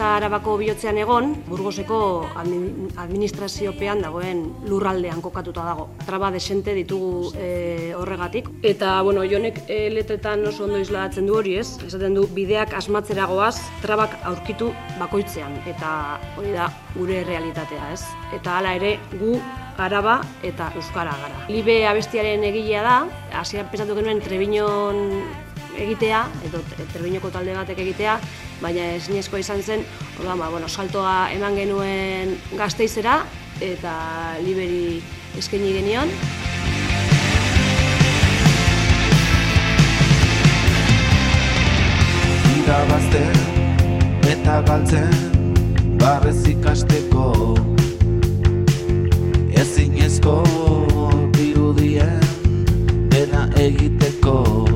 da Arabako bihotzean egon, Burgoseko administraziopean dagoen lurraldean kokatuta dago. Traba desente ditugu horregatik. Eta, Jonek letretan oso ondo islatzen du hori, ez? Esaten du, bideak asmatzera goaz, trabak aurkitu bakoitzean. Eta hori da gure realitatea, ez? Eta hala ere, gu Araba eta Euskara gara. Libe abestiaren egilea da, hasieran pentsatu genuen Trebiñon egitea, edo Trebiñoko talde batek egitea, baina ezinezkoa izan zen, saltoa eman genuen Gasteizera eta Liberi eskaini genion. Irabazten eta galtzen barrez ikasteko, ezinezko dirudien dena egiteko.